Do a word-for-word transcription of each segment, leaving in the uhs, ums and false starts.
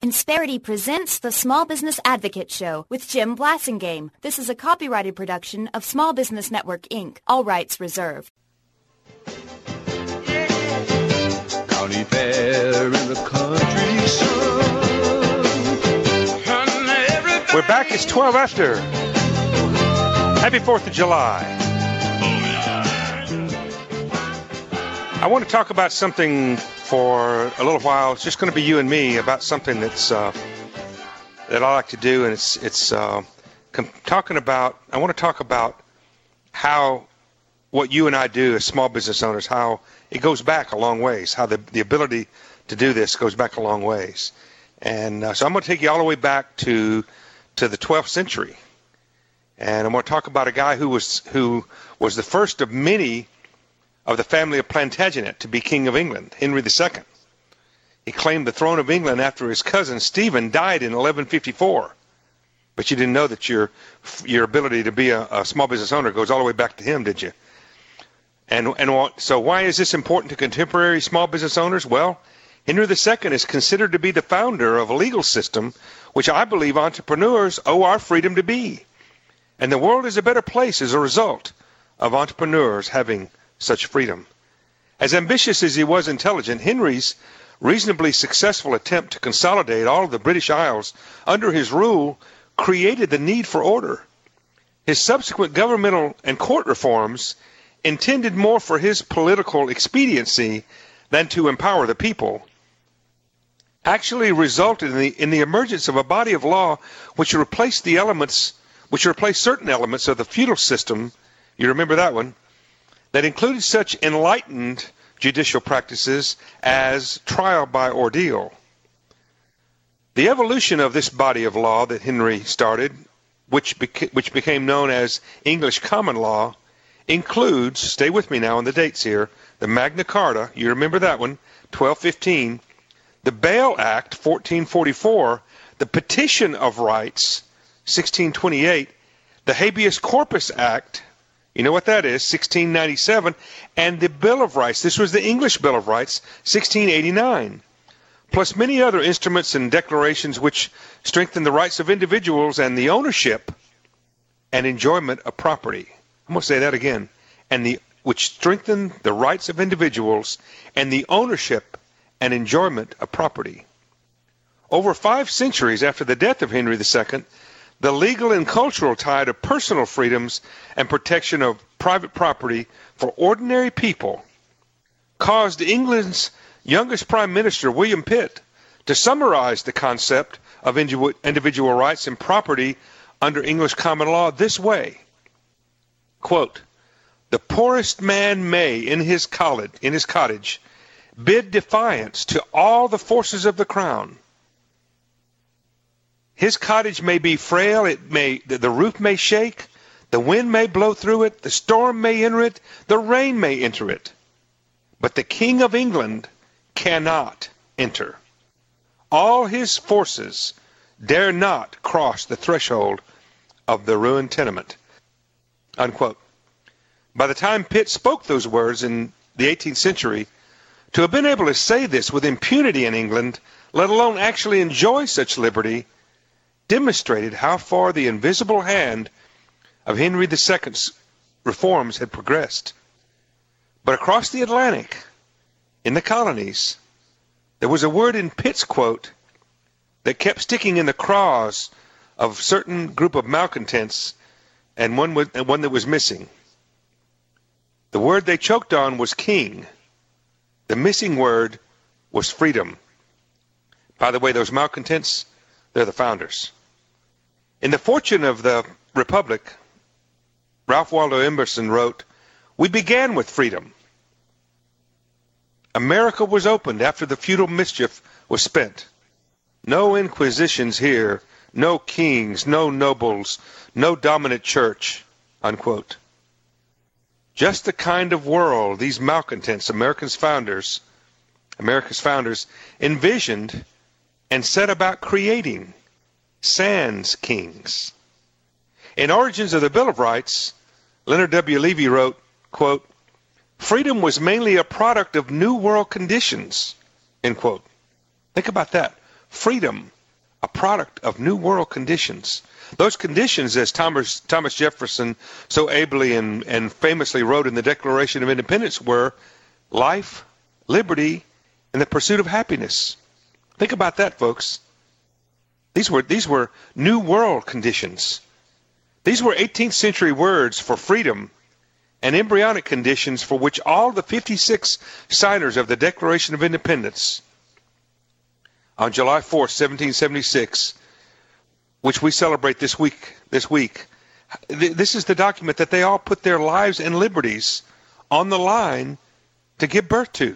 Insperity presents the Small Business Advocate Show with Jim Blasingame. This is a copyrighted production of Small Business Network, Incorporated. All rights reserved. County fair in the country sun. We're back. It's twelve after. Happy fourth of July. I want to talk about something for a little while. It's just going to be you and me about something that's uh, that I like to do, and it's it's uh, com- talking about. I want to talk about how what you and I do as small business owners, how it goes back a long ways, how the the ability to do this goes back a long ways, and uh, so I'm going to take you all the way back to to the twelfth century, and I'm going to talk about a guy who was who was the first of many of the family of Plantagenet to be King of England, Henry the Second. He claimed the throne of England after his cousin Stephen died in eleven fifty-four. But you didn't know that your your ability to be a, a small business owner goes all the way back to him, did you? And and so why is this important to contemporary small business owners? Well, Henry the Second is considered to be the founder of a legal system which I believe entrepreneurs owe our freedom to be. And the world is a better place as a result of entrepreneurs having such freedom. As ambitious as he was intelligent, Henry's reasonably successful attempt to consolidate all of the British Isles under his rule created the need for order. His subsequent governmental and court reforms, intended more for his political expediency than to empower the people, actually resulted in the, in the emergence of a body of law which replaced the elements, which replaced certain elements of the feudal system. You remember that one? That included such enlightened judicial practices as trial by ordeal. The evolution of this body of law that Henry started, which, beca- which became known as English common law, includes, stay with me now on the dates here, the Magna Carta, you remember that one, twelve fifteen, the Bail Act, fourteen forty-four, the Petition of Rights, sixteen twenty-eight, the Habeas Corpus Act, you know what that is, sixteen ninety-seven, and the Bill of Rights. This was the English Bill of Rights, sixteen eighty-nine, plus many other instruments and declarations which strengthen the rights of individuals and the ownership and enjoyment of property. I'm going to say that again. And the which strengthen the rights of individuals and the ownership and enjoyment of property. Over five centuries after the death of Henry the Second, the legal and cultural tide of personal freedoms and protection of private property for ordinary people caused England's youngest Prime Minister, William Pitt, to summarize the concept of individual rights and property under English common law this way. Quote, "The poorest man may, in his college, in his cottage, bid defiance to all the forces of the crown. His cottage may be frail, it may, the roof may shake, the wind may blow through it, the storm may enter it, the rain may enter it. But the King of England cannot enter. All his forces dare not cross the threshold of the ruined tenement." Unquote. By the time Pitt spoke those words in the eighteenth century, to have been able to say this with impunity in England, let alone actually enjoy such liberty, demonstrated how far the invisible hand of Henry the Second's reforms had progressed. But across the Atlantic, in the colonies, there was a word in Pitt's quote that kept sticking in the craws of a certain group of malcontents, and one, was, and one that was missing. The word they choked on was king. The missing word was freedom. By the way, those malcontents, they're the founders. In The Fortune of the Republic, Ralph Waldo Emerson wrote, "We began with freedom. America was opened after the feudal mischief was spent. No inquisitions here, no kings, no nobles, no dominant church." Unquote. Just the kind of world these malcontents, America's founders, America's founders, envisioned and set about creating. Sans kings. In Origins of the Bill of Rights, Leonard W. Levy wrote, quote, "Freedom was mainly a product of New World conditions," end quote. Think about that. Freedom a product of New World conditions. Those conditions, as Thomas, Thomas Jefferson so ably and, and famously wrote in the Declaration of Independence, were life, liberty, and the pursuit of happiness. Think about that, folks. These were, these were New World conditions. These were eighteenth century words for freedom and embryonic conditions for which all the fifty-six signers of the Declaration of Independence on July fourth, seventeen seventy-six, which we celebrate this week, this week, th- this is the document that they all put their lives and liberties on the line to give birth to.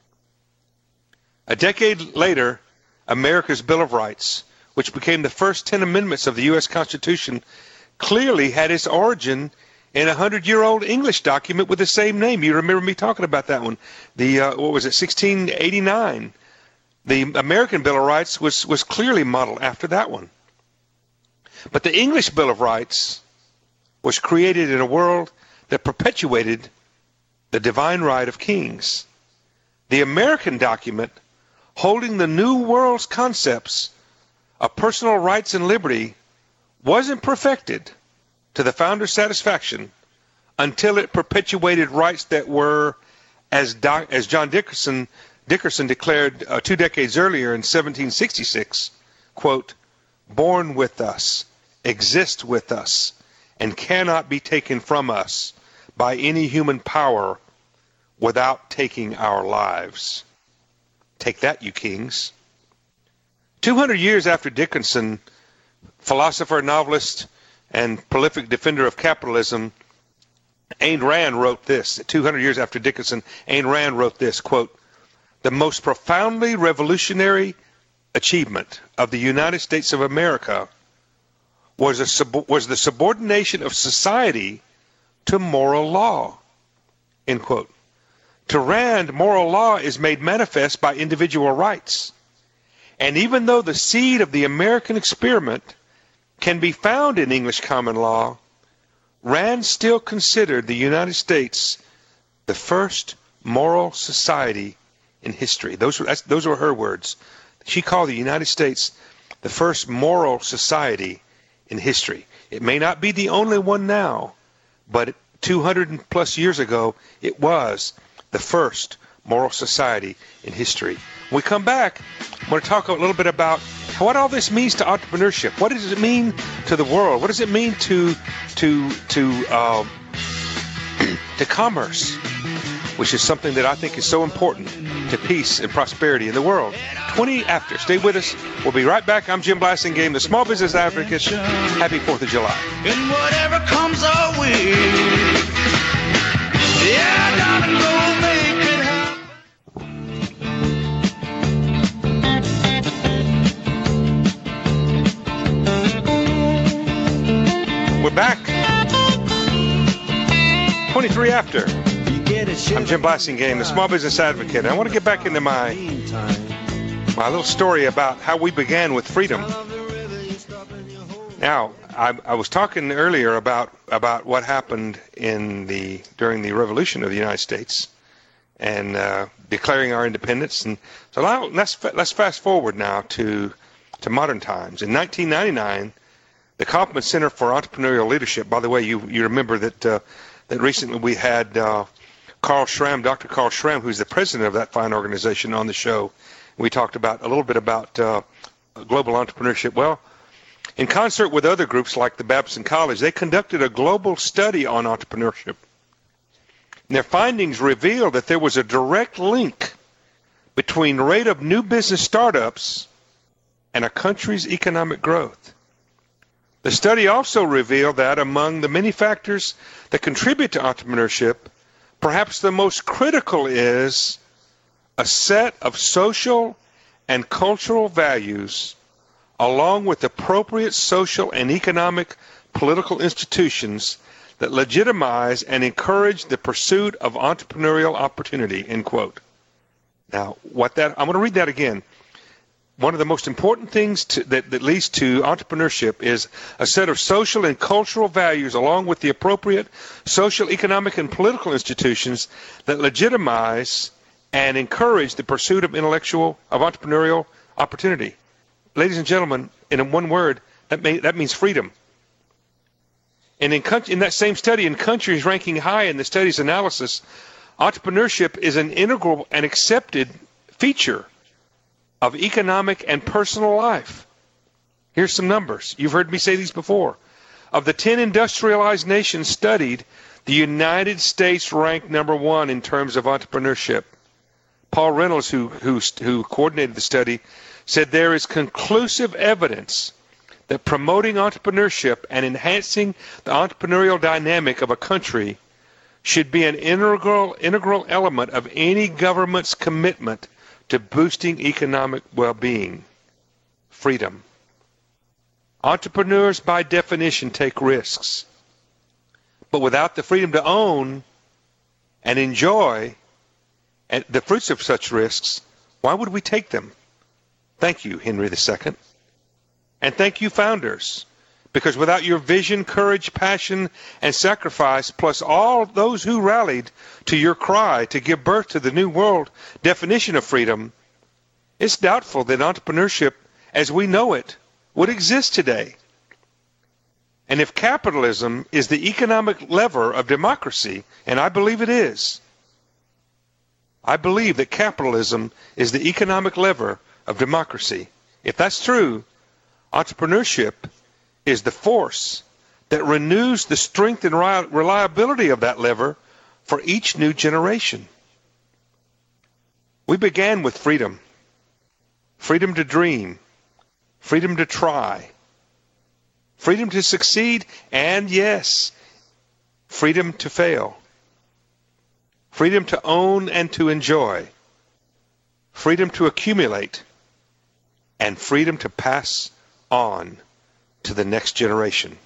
A decade later, America's Bill of Rights, which became the first ten amendments of the U S Constitution, clearly had its origin in a hundred-year-old English document with the same name. You remember me talking about that one. The uh, what was it, sixteen eighty-nine? The American Bill of Rights was, was clearly modeled after that one. But the English Bill of Rights was created in a world that perpetuated the divine right of kings. The American document, holding the New World's concepts of personal rights and liberty, wasn't perfected to the founder's satisfaction until it perpetuated rights that were, as, Doc, as John Dickerson, Dickerson declared uh, two decades earlier in seventeen sixty-six, quote, born with us, exist with us, and cannot be taken from us by any human power without taking our lives. Take that, you kings. two hundred years after Dickinson, philosopher, novelist, and prolific defender of capitalism, Ayn Rand wrote this. two hundred years after Dickinson, Ayn Rand wrote this, quote, the most profoundly revolutionary achievement of the United States of America was, a sub- was the subordination of society to moral law, end quote. To Rand, moral law is made manifest by individual rights. And even though the seed of the American experiment can be found in English common law, Rand still considered the United States the first moral society in history. Those were, that's, those were her words. She called the United States the first moral society in history. It may not be the only one now, but two hundred plus years ago, it was the first moral society in history. When we come back, I'm going to talk a little bit about what all this means to entrepreneurship. What does it mean to the world? What does it mean to to to um, to commerce, which is something that I think is so important to peace and prosperity in the world. twenty after. Stay with us. We'll be right back. I'm Jim Blasingame, the Small Business Advocate. Happy fourth of July. And whatever comes our way, yeah, darling, go make it happen. We're back. twenty-three after. I'm Jim Blasingame, the Small Business Advocate. And I want to get back into my my little story about how we began with freedom. Now, I, I was talking earlier about about what happened in the during the Revolution of the United States and uh, declaring our independence. And so now, let's let's fast forward now to to modern times. In nineteen ninety-nine, the Kauffman Center for Entrepreneurial Leadership. By the way, you you remember that uh, that recently we had uh, Carl Schramm, Doctor Carl Schramm, who's the president of that fine organization, on the show. We talked about a little bit about uh, global entrepreneurship. Well, in concert with other groups like the Babson College, they conducted a global study on entrepreneurship. And their findings revealed that there was a direct link between the rate of new business startups and a country's economic growth. The study also revealed that among the many factors that contribute to entrepreneurship, perhaps the most critical is a set of social and cultural values along with appropriate social and economic political institutions that legitimize and encourage the pursuit of entrepreneurial opportunity, end quote. Now, what that, I'm going to read that again. One of the most important things to, that, that leads to entrepreneurship is a set of social and cultural values along with the appropriate social, economic, and political institutions that legitimize and encourage the pursuit of intellectual, of entrepreneurial opportunity. ladies and gentlemen, in one word, that, may, that means freedom. And in, in that same study, in countries ranking high in the study's analysis, entrepreneurship is an integral and accepted feature of economic and personal life. Here's some numbers. You've heard me say these before. Of the ten industrialized nations studied, the United States ranked number one in terms of entrepreneurship. Paul Reynolds, who, who, who coordinated the study, said there is conclusive evidence that promoting entrepreneurship and enhancing the entrepreneurial dynamic of a country should be an integral, integral element of any government's commitment to boosting economic well-being. Freedom. Entrepreneurs, by definition, take risks. But without the freedom to own and enjoy the fruits of such risks, why would we take them? Thank you, Henry the Second. And thank you, founders, because without your vision, courage, passion, and sacrifice, plus all those who rallied to your cry to give birth to the new world definition of freedom, it's doubtful that entrepreneurship as we know it would exist today. And if capitalism is the economic lever of democracy, and I believe it is, I believe that capitalism is the economic lever of democracy. If that's true, entrepreneurship is the force that renews the strength and reliability of that lever for each new generation. We began with freedom. Freedom to dream. Freedom to try. Freedom to succeed, and yes, freedom to fail. Freedom to own and to enjoy. Freedom to accumulate. And freedom to pass on to the next generation.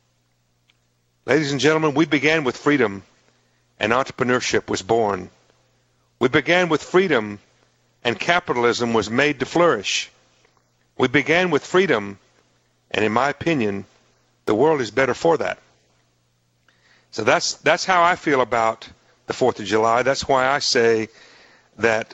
Ladies and gentlemen, we began with freedom and entrepreneurship was born. We began with freedom and capitalism was made to flourish. We began with freedom, and in my opinion, the world is better for that. So that's that's how I feel about the fourth of July. That's why I say that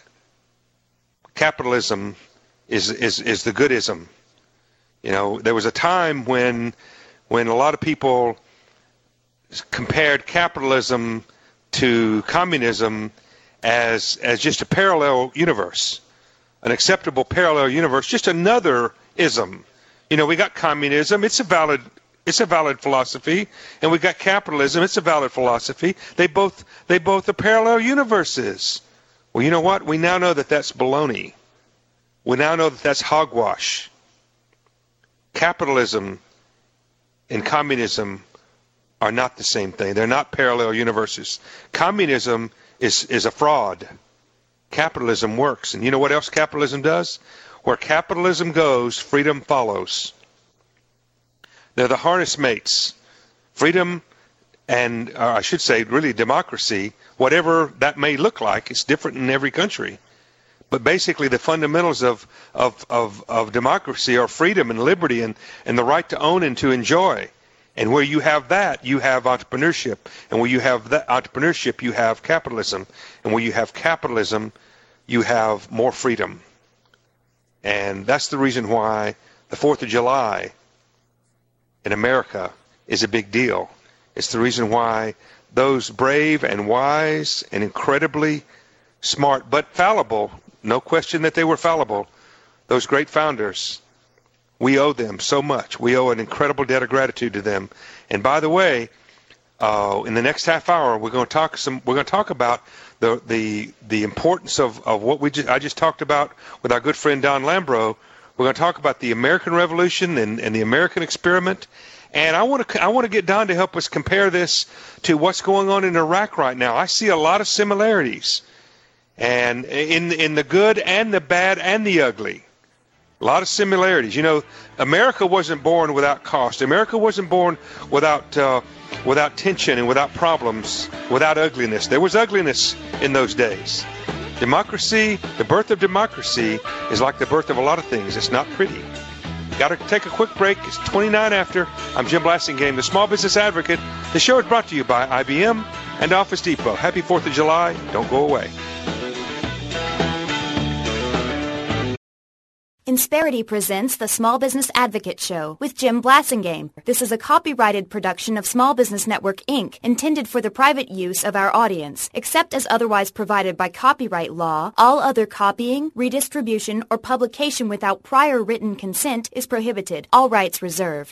capitalism is is, is the goodism. You know, there was a time when when a lot of people compared capitalism to communism as as just a parallel universe, an acceptable parallel universe, just another ism. You know, we got communism, it's a valid it's a valid philosophy, and we got capitalism, it's a valid philosophy. They both they both are parallel universes. Well, you know what? We now know that that's baloney. We now know that that's hogwash. Capitalism and communism are not the same thing. They're not parallel universes. Communism is, is a fraud. Capitalism works. And you know what else capitalism does? Where capitalism goes, freedom follows. They're the harness mates. Freedom and, uh, I should say, really democracy, whatever that may look like, it's different in every country. But basically the fundamentals of, of, of, of democracy are freedom and liberty and, and the right to own and to enjoy. And where you have that, you have entrepreneurship. And where you have that entrepreneurship, you have capitalism. And where you have capitalism, you have more freedom. And that's the reason why the fourth of July in America is a big deal. It's the reason why those brave and wise and incredibly smart but fallible, no question that they were fallible, those great founders, we owe them so much. We owe an incredible debt of gratitude to them. And by the way, uh, in the next half hour, we're going to talk some. We're going to talk about the the the importance of of what we just, I just talked about with our good friend Don Lambro. We're going to talk about the American Revolution and, and the American experiment. And I want to I want to get Don to help us compare this to what's going on in Iraq right now. I see a lot of similarities, and in in the good and the bad and the ugly. A lot of similarities. You know, America wasn't born without cost. America wasn't born without uh, without tension and without problems, without ugliness. There was ugliness in those days. Democracy, the birth of democracy, is like the birth of a lot of things. It's not pretty. Got to take a quick break. It's twenty-nine after. I'm Jim Blasingame, the Small Business Advocate. The show is brought to you by I B M and Office Depot. Happy fourth of July. Don't go away. Instead Insperity presents the Small Business Advocate Show with Jim Blasingame. This is a copyrighted production of Small Business Network, Incorporated, intended for the private use of our audience. Except as otherwise provided by copyright law, all other copying, redistribution, or publication without prior written consent is prohibited. All rights reserved.